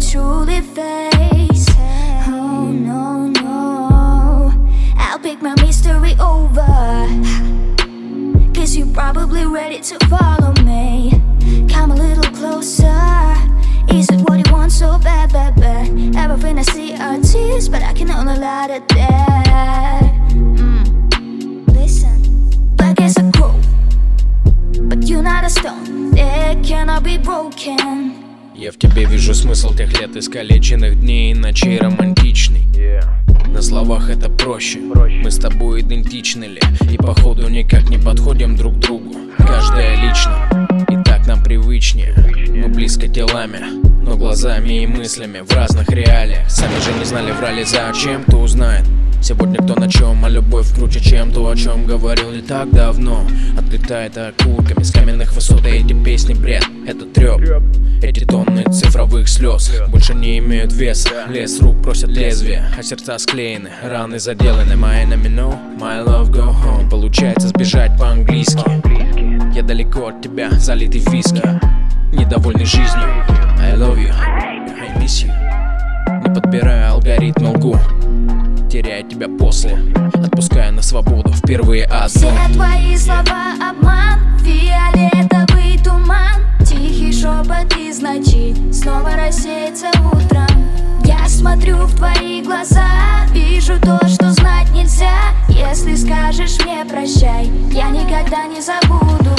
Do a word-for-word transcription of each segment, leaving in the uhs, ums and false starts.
truly face. Oh no, no, I'll pick my mystery over, cause you're probably ready to follow me. Come a little closer. Is it what you want so bad, bad, bad? Everything I see are tears, but I can only let it there. mm. Listen, black as a crow, but you're not a stone that cannot be broken. Я в тебе вижу смысл тех лет искалеченных дней и ночей романтичный. yeah. На словах это проще. проще Мы с тобой идентичны ли? И походу никак не подходим друг к другу. Каждая лично, и так нам привычнее. Мы близко телами, но глазами и мыслями в разных реалиях. Сами же не знали, врали, зачем, кто узнает. Сегодня кто на чем, а любовь круче, чем то, о чем говорил не так давно. Отлетает окурками с каменных высот, и эти песни бред. Это трёп, эти тонны цифровых слез больше не имеют веса. Лес рук просят лезвия, а сердца склеены, раны заделаны. My enemy know, my love go home. Получается сбежать по-английски. Я далеко от тебя, залитый виски, недовольный жизнью. I love you, I miss you. Не подбирая алгоритм, лгу, теряя тебя после, отпуская на свободу впервые одну. Все твои слова обман, фиолетовый туман, тихий шепот из ночи снова рассеется утром. Я смотрю в твои глаза, вижу то, что знать нельзя. Если скажешь мне прощай, я никогда не забуду.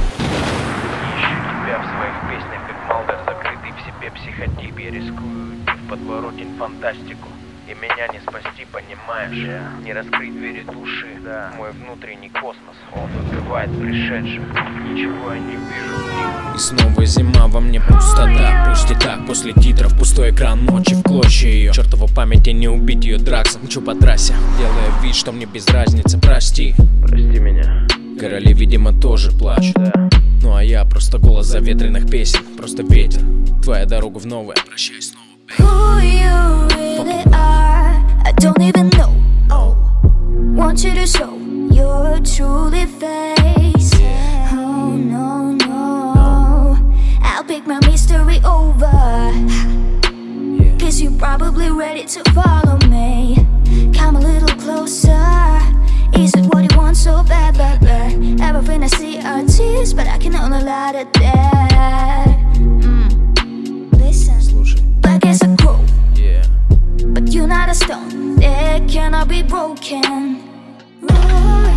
Ищу тебя в своих песнях, как Малдер, закрытый в себе психотип. Я рискую в подворотень фантастику, и меня не спасти, понимаешь? yeah. Не раскрыть двери души, да. Мой внутренний космос, он убивает пришедших. Ничего я не вижу в них. И снова зима, во мне пустота. Пусть и так, после титров пустой экран ночи в клочья ее. Чертова памяти, не убить ее драксом. Мчу по трассе, делая вид, что мне без разницы. Прости, прости меня. Короли, видимо, тоже плачут, да. Ну а я просто голос заветренных песен, просто ветер. Твоя дорога в новое, прощай снова. Who you really are, I don't even know. Oh, want you to show your truly face. Oh no, no, I'll pick my mystery over, cause you're probably ready to follow me. Come a little closer. Is it what you want so bad, bad, bad? Everything I see are tears, but I can only let it there. mm. Listen, Слушай, black as a crow, yeah. but you're not a stone that cannot be broken.